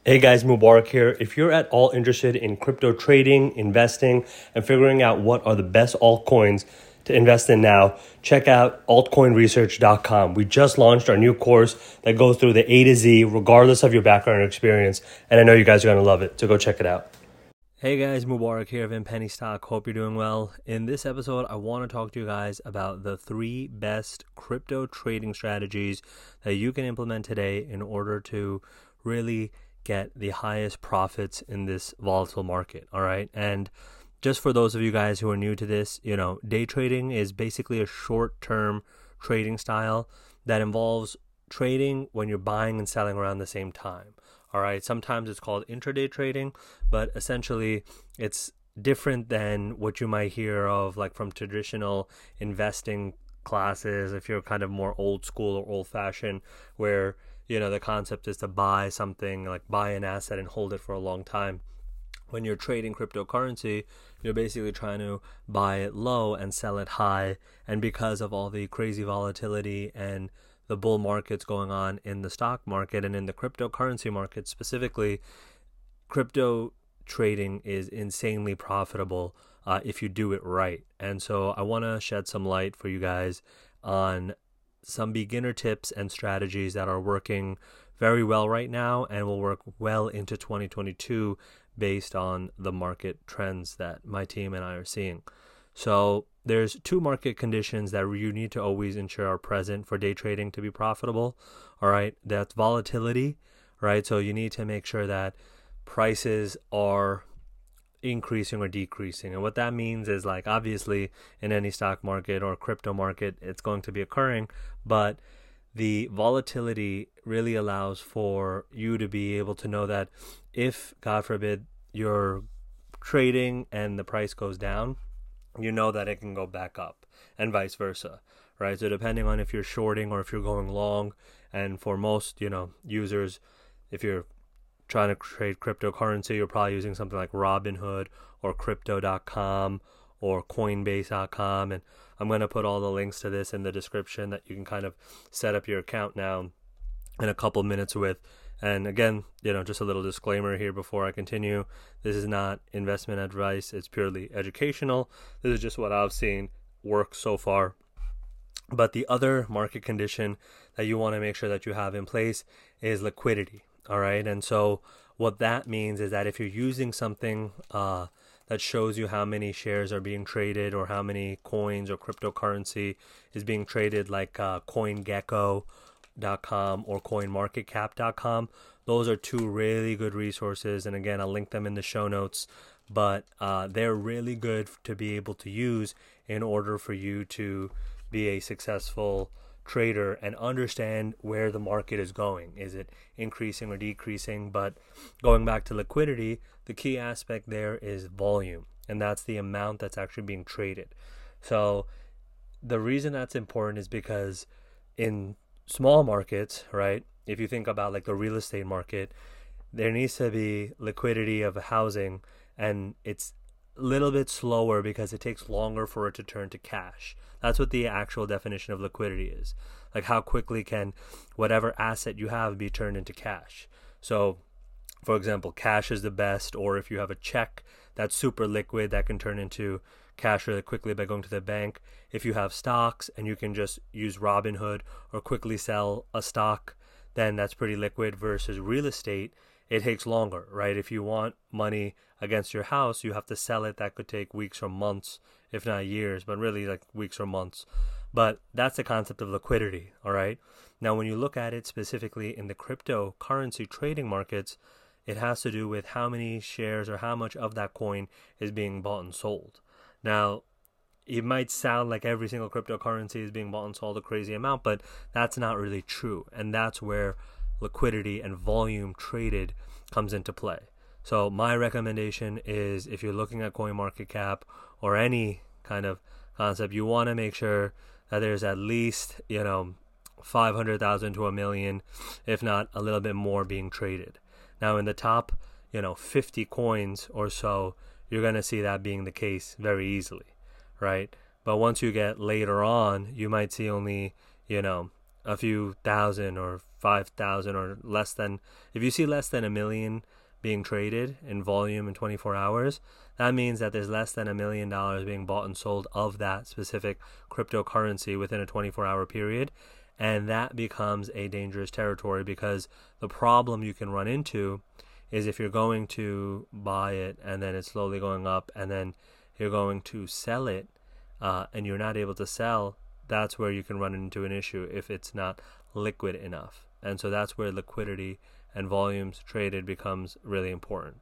Hey guys, Mubarak here. If you're at all interested in crypto trading, investing, and figuring out what are the best altcoins to invest in now, check out altcoinresearch.com. We just launched our new course that goes through the A to Z, regardless of your background or experience, and I know you guys are going to love it, so go check it out. Hey guys, Mubarak here of Penny Stock. Hope you're doing well. In this episode, I want to talk to you guys about the 3 best crypto trading strategies that you can implement today in order to really get the highest profits in this volatile market. All right. And just for those of you guys who are new to this, day trading is basically a short-term trading style that involves trading when you're buying and selling around the same time. All right. Sometimes it's called intraday trading, but essentially it's different than what you might hear of like from traditional investing classes. If you're kind of more old school or old fashioned, where the concept is to buy something, like buy an asset and hold it for a long time. When you're trading cryptocurrency, you're basically trying to buy it low and sell it high. And because of all the crazy volatility and the bull markets going on in the stock market and in the cryptocurrency market specifically, crypto trading is insanely profitable if you do it right. And so I want to shed some light for you guys on some beginner tips and strategies that are working very well right now and will work well into 2022 based on the market trends that my team and I are seeing. So there's 2 market conditions that you need to always ensure are present for day trading to be profitable. All right. That's volatility, right? So you need to make sure that prices are increasing or decreasing. And what that means is, like, obviously in any stock market or crypto market, it's going to be occurring, but the volatility really allows for you to be able to know that if, God forbid, you're trading and the price goes down, you know that it can go back up and vice versa, right? So depending on if you're shorting or if you're going long, and for most, users, if you're trying to trade cryptocurrency, you're probably using something like Robinhood or crypto.com or coinbase.com. And I'm going to put all the links to this in the description that you can kind of set up your account now in a couple minutes with. And again, just a little disclaimer here before I continue. This is not investment advice. It's purely educational. This is just what I've seen work so far. But the other market condition that you want to make sure that you have in place is liquidity. All right. And so what that means is that if you're using something that shows you how many shares are being traded or how many coins or cryptocurrency is being traded, like CoinGecko.com or CoinMarketCap.com, those are 2 really good resources. And again, I'll link them in the show notes. But they're really good to be able to use in order for you to be a successful trader and understand where the market is going. Is it increasing or decreasing? But going back to liquidity, the key aspect there is volume, and that's the amount that's actually being traded. So the reason that's important is because in small markets, right, if you think about like the real estate market, there needs to be liquidity of housing, and it's a little bit slower because it takes longer for it to turn to cash. That's what the actual definition of liquidity is. Like, how quickly can whatever asset you have be turned into cash? So, for example, cash is the best, or if you have a check that's super liquid that can turn into cash really quickly by going to the bank. If you have stocks and you can just use Robinhood or quickly sell a stock, then that's pretty liquid. Versus real estate, it takes longer, right? If you want money against your house, you have to sell it. That could take weeks or months, if not years, but really like weeks or months. But that's the concept of liquidity, all right? Now, when you look at it specifically in the cryptocurrency trading markets, it has to do with how many shares or how much of that coin is being bought and sold. Now, it might sound like every single cryptocurrency is being bought and sold a crazy amount, but that's not really true. And that's where liquidity and volume traded comes into play. So my recommendation is, if you're looking at CoinMarketCap or any kind of concept, you want to make sure that there's at least 500,000 to 1 million, if not a little bit more, being traded. Now in the top 50 coins or so, you're going to see that being the case very easily, right? But once you get later on, you might see only a few thousand or 5,000 or less than, if you see less than 1 million being traded in volume in 24 hours, that means that there's less than $1 million being bought and sold of that specific cryptocurrency within a 24-hour period. And that becomes a dangerous territory, because the problem you can run into is if you're going to buy it and then it's slowly going up and then you're going to sell it and you're not able to sell, that's where you can run into an issue if it's not liquid enough. And so that's where liquidity and volumes traded becomes really important.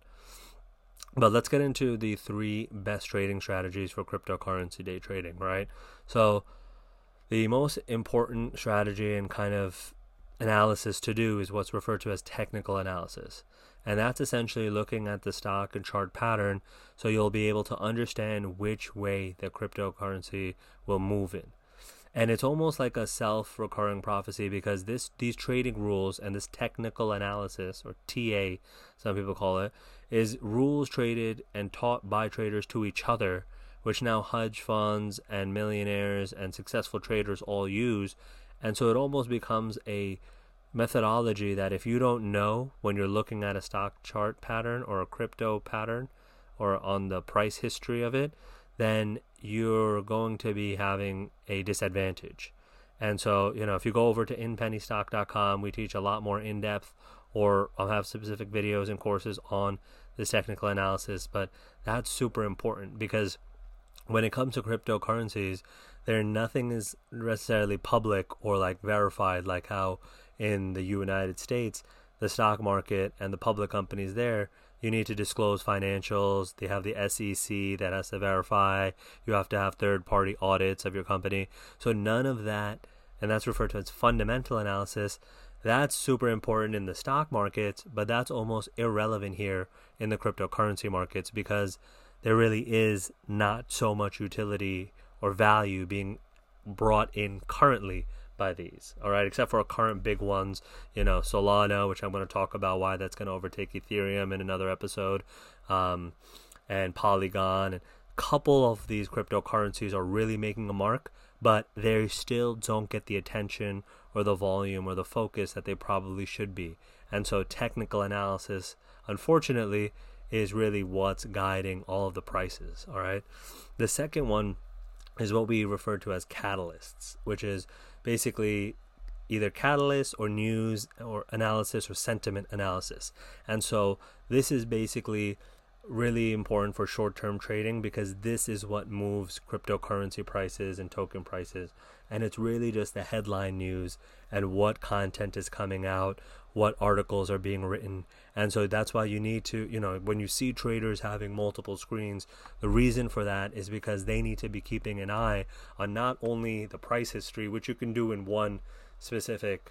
But let's get into the 3 best trading strategies for cryptocurrency day trading, right? So the most important strategy and kind of analysis to do is what's referred to as technical analysis. And that's essentially looking at the stock and chart pattern so you'll be able to understand which way the cryptocurrency will move in. And it's almost like a self-recurring prophecy, because these trading rules and this technical analysis, or TA, some people call it, is rules traded and taught by traders to each other, which now hedge funds and millionaires and successful traders all use. And so it almost becomes a methodology that if you don't know when you're looking at a stock chart pattern or a crypto pattern or on the price history of it, then you're going to be having a disadvantage. And so, if you go over to inpennystock.com, we teach a lot more in-depth, or I'll have specific videos and courses on this technical analysis. But that's super important, because when it comes to cryptocurrencies, nothing is necessarily public or like verified, like how in the United States, the stock market and the public companies there, you need to disclose financials. They have the SEC that has to verify. You have to have third-party audits of your company. So none of that, and that's referred to as fundamental analysis, that's super important in the stock markets, but that's almost irrelevant here in the cryptocurrency markets, because there really is not so much utility or value being brought in currently by these, all right, except for current big ones, Solana, which I'm going to talk about why that's going to overtake Ethereum in another episode, and Polygon. And a couple of these cryptocurrencies are really making a mark, but they still don't get the attention or the volume or the focus that they probably should be. And so technical analysis, unfortunately, is really what's guiding all of the prices, all right? The second one is what we refer to as catalysts, which is basically either catalyst or news or analysis or sentiment analysis. And so this is basically really important for short-term trading, because this is what moves cryptocurrency prices and token prices. And it's really just the headline news and what content is coming out, what articles are being written. And so that's why you need to, when you see traders having multiple screens, the reason for that is because they need to be keeping an eye on not only the price history, which you can do in one specific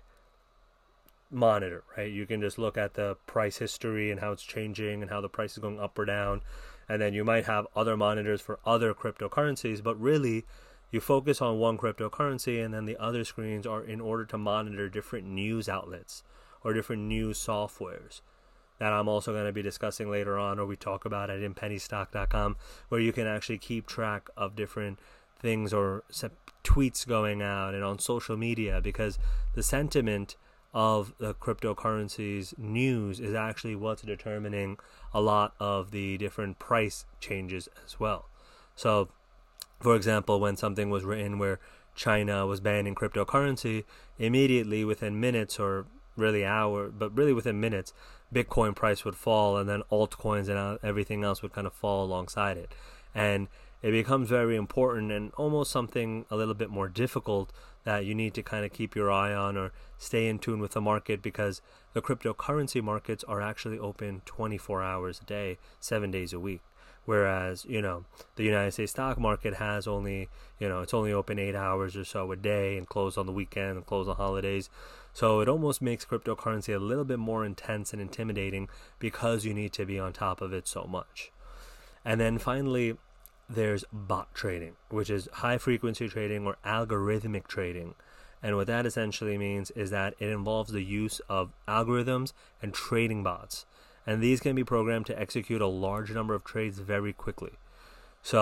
monitor, right? You can just look at the price history and how it's changing and how the price is going up or down. And then you might have other monitors for other cryptocurrencies, but really you focus on one cryptocurrency, and then the other screens are in order to monitor different news outlets or different news softwares that I'm also going to be discussing later on, or we talk about at inpennystock.com, where you can actually keep track of different things or tweets going out and on social media, because the sentiment of the cryptocurrencies news is actually what's determining a lot of the different price changes as well. So, for example, when something was written where China was banning cryptocurrency, immediately within minutes, or really hours, but really within minutes, Bitcoin price would fall, and then altcoins and everything else would kind of fall alongside it. And it becomes very important and almost something a little bit more difficult that you need to kind of keep your eye on or stay in tune with the market, because the cryptocurrency markets are actually open 24 hours a day, 7 days a week. Whereas, the United States stock market has only, it's only open 8 hours or so a day and closed on the weekend and closed on holidays. So it almost makes cryptocurrency a little bit more intense and intimidating, because you need to be on top of it so much. And then finally, there's bot trading, which is high frequency trading or algorithmic trading. And what that essentially means is that it involves the use of algorithms and trading bots. And these can be programmed to execute a large number of trades very quickly. So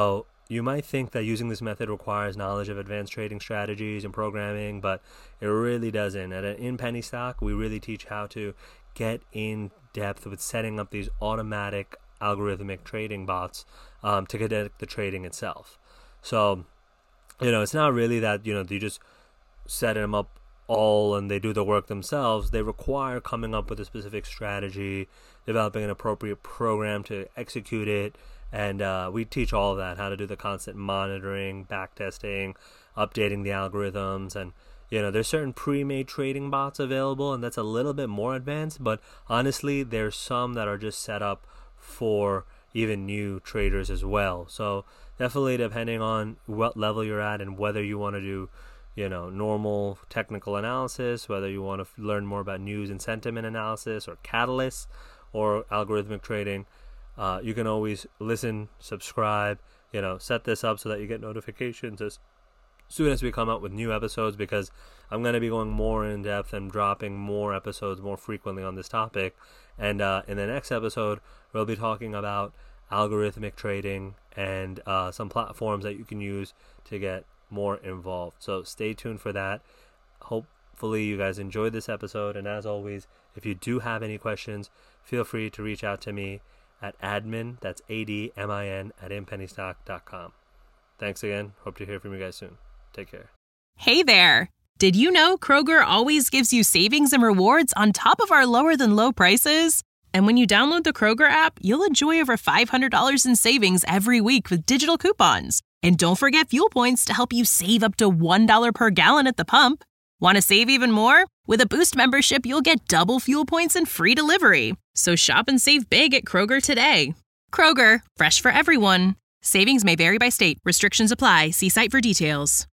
you might think that using this method requires knowledge of advanced trading strategies and programming, but it really doesn't. In Penny Stock, we really teach how to get in depth with setting up these automatic algorithmic trading bots to conduct the trading itself. So, it's not really that, you just set them up all and they do the work themselves. They require coming up with a specific strategy, developing an appropriate program to execute it, and we teach all of that, how to do the constant monitoring, backtesting, updating the algorithms, and there's certain pre-made trading bots available, and that's a little bit more advanced, but honestly, there's some that are just set up for even new traders as well. So definitely depending on what level you're at and whether you want to do normal technical analysis, whether you want to learn more about news and sentiment analysis or catalysts or algorithmic trading, you can always listen, subscribe, set this up so that you get notifications as soon as we come out with new episodes, because I'm going to be going more in depth and dropping more episodes more frequently on this topic. And in the next episode, we'll be talking about algorithmic trading and some platforms that you can use to get more involved. So stay tuned for that. Hopefully you guys enjoyed this episode, and as always, if you do have any questions, feel free to reach out to me at admin, that's ADMIN, at inpennystock.com. Thanks again. Hope to hear from you guys soon. Take care. Hey there. Did you know Kroger always gives you savings and rewards on top of our lower than low prices? And when you download the Kroger app, you'll enjoy over $500 in savings every week with digital coupons. And don't forget fuel points to help you save up to $1 per gallon at the pump. Want to save even more? With a Boost membership, you'll get double fuel points and free delivery. So shop and save big at Kroger today. Kroger, fresh for everyone. Savings may vary by state. Restrictions apply. See site for details.